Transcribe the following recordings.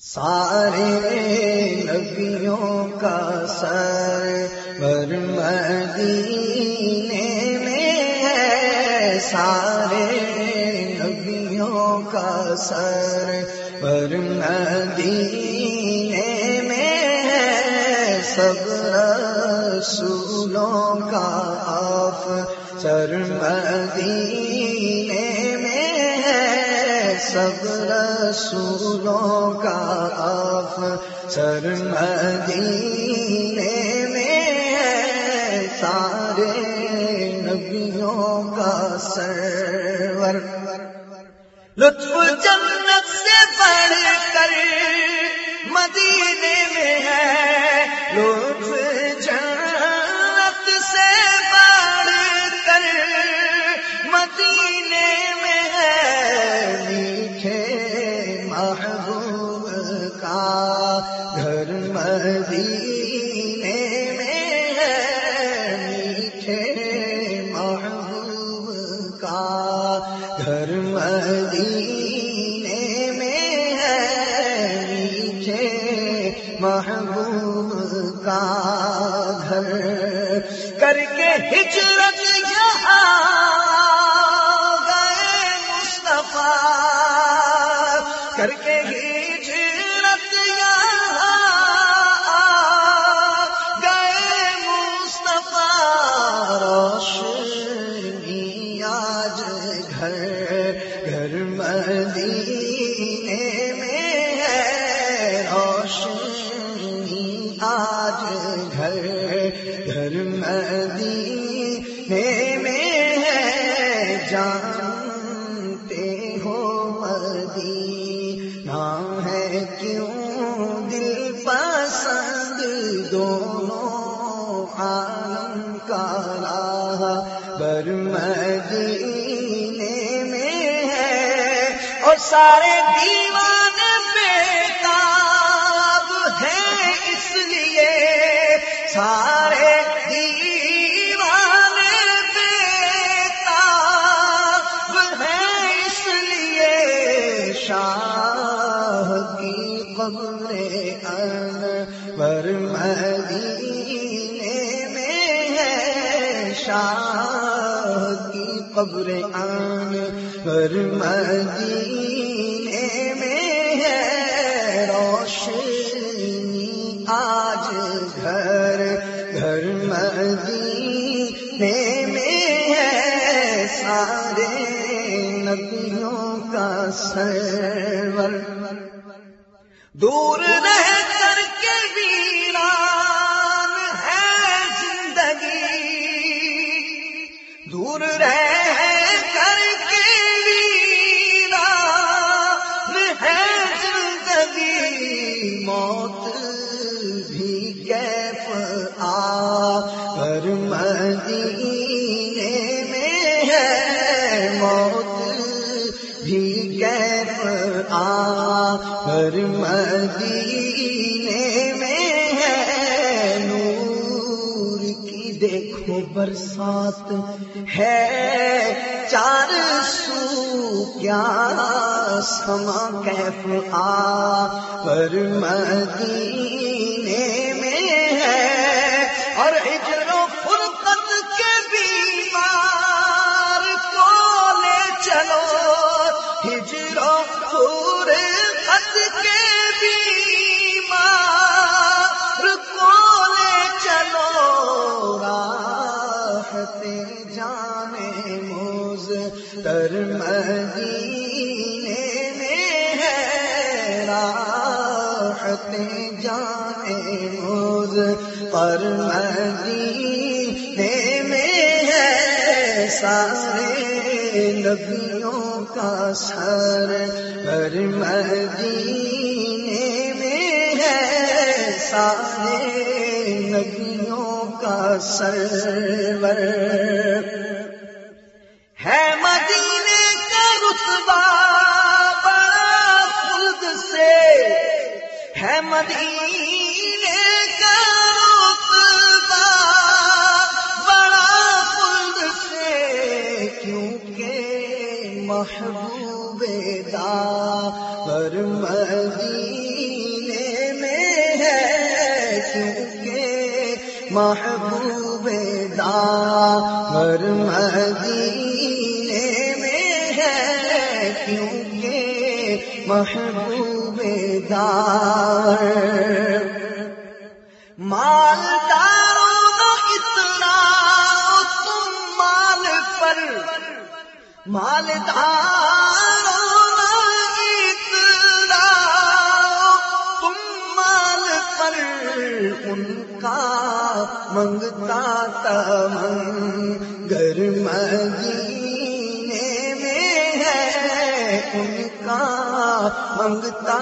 سارے نبیوں کا سرور مدینے میں ہے، سارے نبیوں کا سرور مدینے میں ہے، سب رسولوں کا افسر مدینے میں ہے، سب رسولوں کا افسر مدینے میں ہے، سارے نبیوں کا سرور۔ لطف جنت سے بڑھ کر مدینے میں ہے، لطف جنت سے بڑھ کر مدینے میں ہے، میٹھے محبوب کا گھر مدینے میں ہے، میٹھے محبوب کا گھر مدینے میں ہے، میٹھے محبوب کا گھر۔ کر کے ہجرت یہاں گئے مصطفیٰ، کر کے ہجرت یہاں گئے مصطفیٰ، روشنی آج گھر گھر مدینے میں ہے، روشنی آج گھر گھر مدینے میں ہے، جانتے ہو مدینہ ہے کیوں دل پسند، دونوں عالم کا راہبر مدینے میں ہے، اور سارے دیوانے بےتاب ہیں اس لیے، سارے دیوانے بےتاب ہیں اس لیے، شاہ کی قبر انور مدینے میں ہے، شاہ کی قبر انور مدینے میں ہے، روشنی آج گھر گھر مدینے میں ہے، سارے نبیوں کا سرور۔ دور رہ کر کے ویران ہے زندگی، دور رہ کر کے ویران ہے زندگی، موت بھی کیف آور مدینے میں ہے، موت بھی کیف آور مدینے میں ہے، نور کی دیکھو برسات ہے چار سو، کیا سما کیف آور مدینے میں ہے، اور ہجر و فرقت کے بیمار کو لے چلو، ہجر و فرقت کے بیمار کو لے چلو، راحت جانے مضطر مدینے میں ہے، راحت جانے مضطر مدینے میں ہے، سارے نبیوں کا سرور مدینے میں ہے، سارے نبیوں کا سرور ہے، مدینے کا رتبہ بڑا خلد سے ہے، مدینے کا رتبہ بڑا خلد سے، کیونکہ محبوب داور مدینے محبوب دار مدینے میں ہے، کیونکہ محبوب دار مالداروں نہ اتنا تم مال پر، مالداروں نہ اتنا تم مال پر، ان کا منگتا تمنگر مدینے میں ہے، ان کا منگتا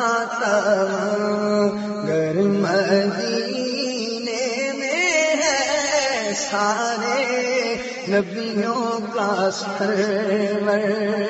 تمنگر مدینے میں ہے، سارے نبیوں کا سرور۔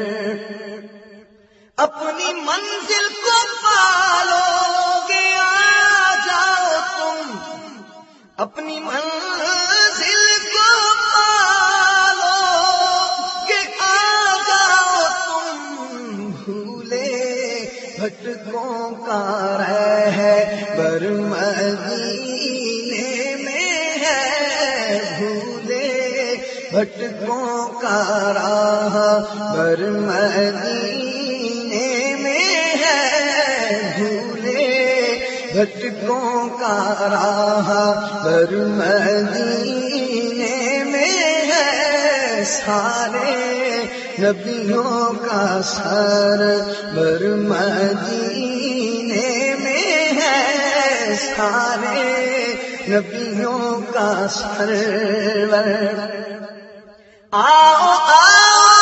اپنی منزل کو پالو گے آ جاؤ تم، اپنی منزل کو پالو گے آ جاؤ تم، بھولے بھٹکوں کا رہبر مدینے میں ہے، بھولے بھٹکوں کا راہبر مدینے میں ہے، بھولے بھٹکوں کا راہبر مدینے میں ہے، سارے نبیوں کا سرور مدینے میں ہے، سارے نبیوں کا سرور۔ آؤ آؤ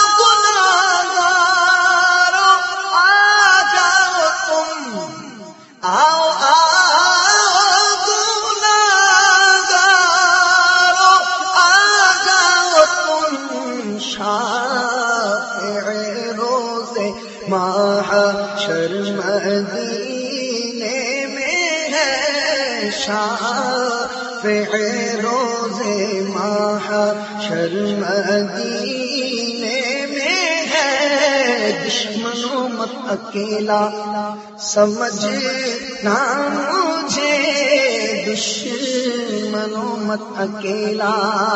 گناہگارو آ جاؤ تم، آؤ آؤ گناہگارو آ جاؤ تم، شافع روز محشر مدینے میں ہے، شافع روز محشر مدینے میں ہے، دشمنوں مت اکیلا سمجھنا مجھے، دشمنوں مت اکیلا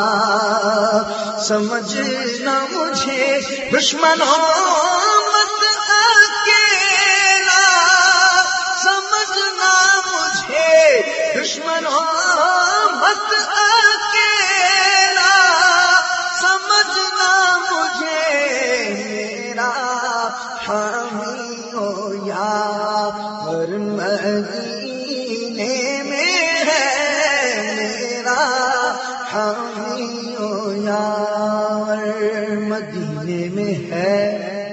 سمجھنا مجھے، دشمنوں مت اکیلا سمجھنا مجھے، دشمنوں مت اکیلا سمجھنا مجھے، میرا حامی ہو یار مدینے میں ہے، میرا حامی ہو یار مدینے میں ہے۔